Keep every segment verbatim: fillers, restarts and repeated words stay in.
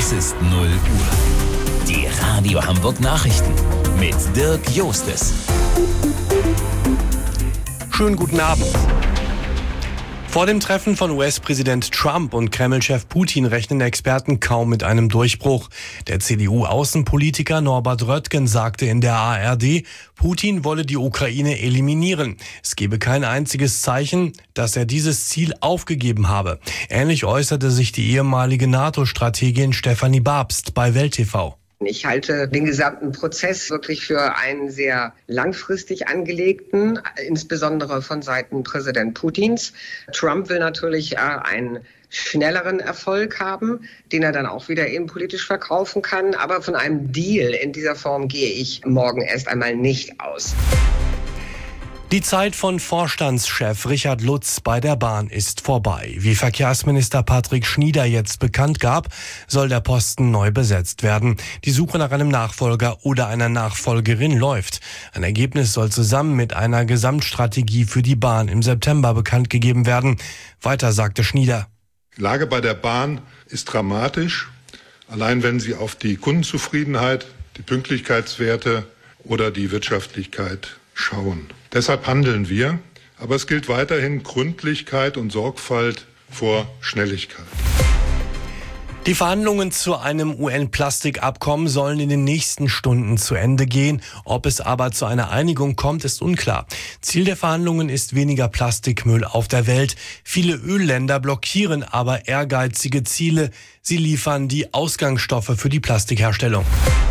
Es ist null Uhr. Die Radio Hamburg Nachrichten mit Dirk Jostes. Schönen guten Abend. Vor dem Treffen von U S-Präsident Trump und Kreml-Chef Putin rechnen Experten kaum mit einem Durchbruch. Der C D U-Außenpolitiker Norbert Röttgen sagte in der A R D, Putin wolle die Ukraine eliminieren. Es gebe kein einziges Zeichen, dass er dieses Ziel aufgegeben habe. Ähnlich äußerte sich die ehemalige NATO-Strategin Stefanie Babst bei Welt T V. Ich halte den gesamten Prozess wirklich für einen sehr langfristig angelegten, insbesondere von Seiten Präsident Putins. Trump will natürlich äh, einen schnelleren Erfolg haben, den er dann auch wieder innenpolitisch verkaufen kann. Aber von einem Deal in dieser Form gehe ich morgen erst einmal nicht aus. Die Zeit von Vorstandschef Richard Lutz bei der Bahn ist vorbei. Wie Verkehrsminister Patrick Schnieder jetzt bekannt gab, soll der Posten neu besetzt werden. Die Suche nach einem Nachfolger oder einer Nachfolgerin läuft. Ein Ergebnis soll zusammen mit einer Gesamtstrategie für die Bahn im September bekannt gegeben werden. Weiter sagte Schnieder. Die Lage bei der Bahn ist dramatisch. Allein wenn Sie auf die Kundenzufriedenheit, die Pünktlichkeitswerte oder die Wirtschaftlichkeit schauen. Deshalb handeln wir, aber es gilt weiterhin Gründlichkeit und Sorgfalt vor Schnelligkeit. Die Verhandlungen zu einem U N-Plastikabkommen sollen in den nächsten Stunden zu Ende gehen. Ob es aber zu einer Einigung kommt, ist unklar. Ziel der Verhandlungen ist weniger Plastikmüll auf der Welt. Viele Ölländer blockieren aber ehrgeizige Ziele. Sie liefern die Ausgangsstoffe für die Plastikherstellung.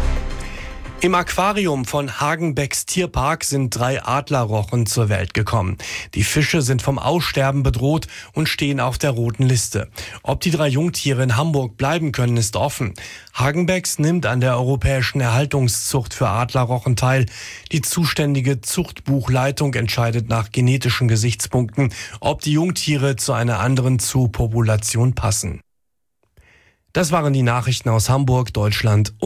Im Aquarium von Hagenbecks Tierpark sind drei Adlerrochen zur Welt gekommen. Die Fische sind vom Aussterben bedroht und stehen auf der roten Liste. Ob die drei Jungtiere in Hamburg bleiben können, ist offen. Hagenbecks nimmt an der europäischen Erhaltungszucht für Adlerrochen teil. Die zuständige Zuchtbuchleitung entscheidet nach genetischen Gesichtspunkten, ob die Jungtiere zu einer anderen Zoopopulation passen. Das waren die Nachrichten aus Hamburg, Deutschland.